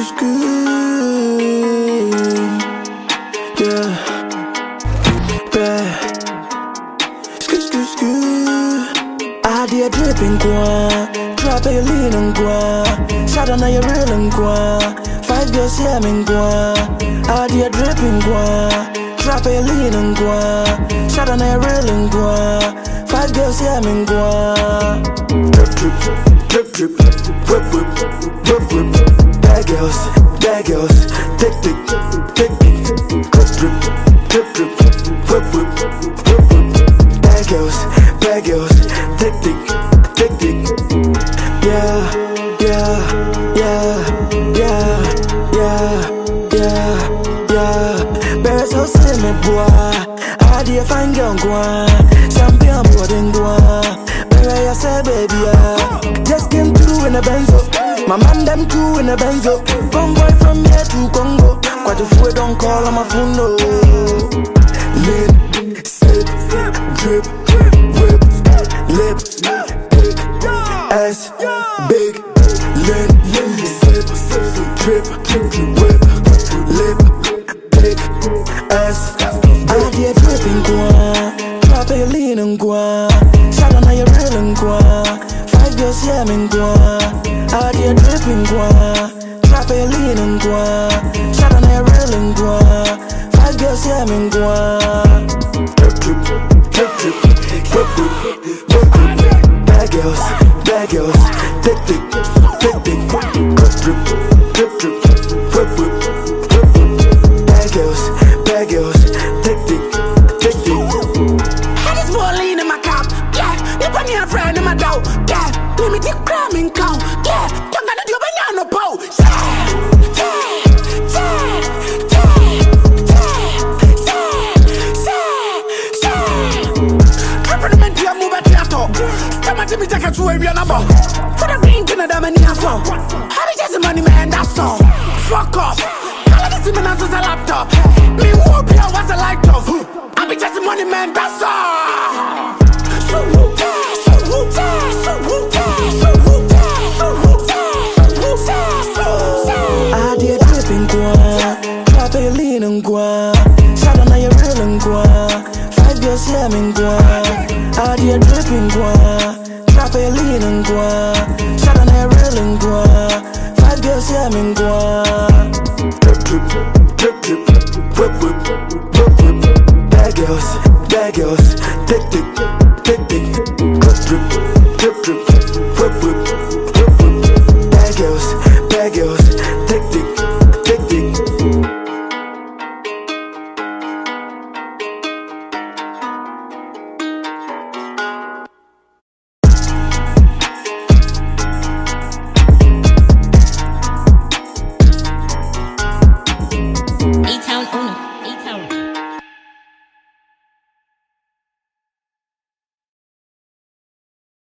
Yeah, bad. I did dripping qua, drop a lean and qua, shot on your real and qua, 5 girls yeah me qua. I did dripping qua, drop a lean and qua, shot on your real and qua, 5 girls yeah me qua. Drip drip, drip drip, whip whip, whip whip. Bad girls, tick tick, tick tick. Drip drip, drip drip, whip whip, whip whip. Bad girls, tick tick, tick tick. Yeah, yeah, yeah, yeah, yeah, yeah, yeah. Baby so see me boy, I did find girl boy, champion boy then boy. Baby I say baby just came through in a Benzo. My man them too in a Benzo. Convoy from here to Congo. Quite a few don't call on my phone no. Lean, sip, drip, whip, lip, big, ass, big. Lean, sip, drip, whip, lip, big, ass. I did dripping qua, drop a lean and qua, shot on your real and qua, 5 girls yeah me qua. I did dripping qua, drop a lean and qua, shot on your real and qua, 5 girls yeah me qua. Drip drip, drip drip, whip whip, whip whip. Bad girls, tick tick, tick tick. Drip drip, drip drip, whip whip, whip whip. Bad girls, tick tick, tick tick. I just want lean in my cup, yeah. You put me a friend in my dough, yeah. Let me take cramming count, yeah. Don't gotta do banana bow, me take a two every number. For the green Canada man ya so. How did you money man that's all? Fuck off. All of this man as a laptop. Me who be I was a light off. I be just money man that's all. So who I did dripping qua, drop a lean and qua, shot on your real and qua, 5 girls yeah me qua. I did dripping qua, drop a lean and qua, shot on your real and qua, 5 girls yeah me qua. Drip drip, drip drip, whip whip, whip whip. Bad girls, tick tick.